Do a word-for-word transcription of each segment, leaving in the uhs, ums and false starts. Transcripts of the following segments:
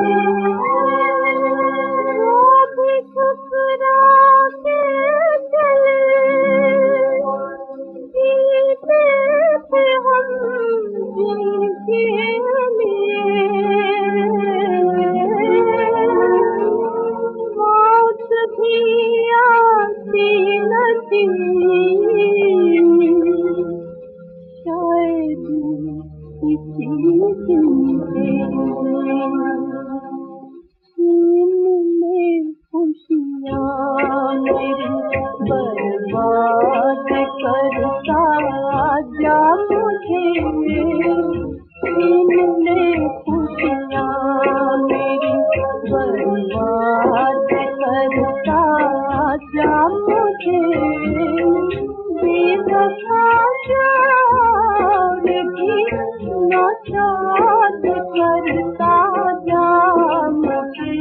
बर्बाद करता जा मुझे इनने खुशियाँ मेरी बर्बाद करता जा मुझे बेवफा जान भी नाचाद करता जा मुझे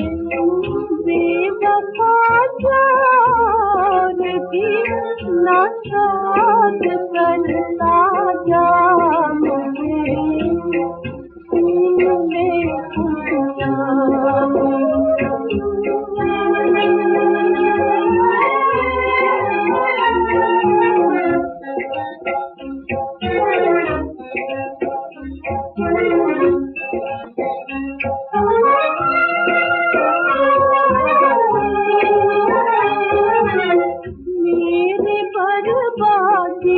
बेवफा जान भी नाचाद करता जा मुझे इनने खुशियाँ मेरी बर्बादी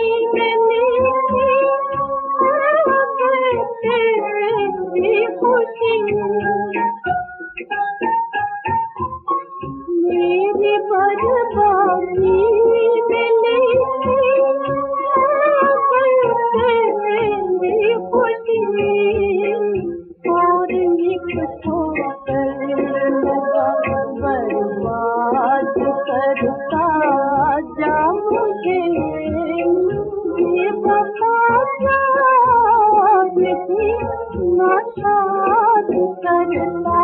तेरी खुशी मेरी बर्बादी तेरी खुशी और एक ठोकर लगा बर्बाद करता जा मुझे बेवफा जान भी नाशाद करता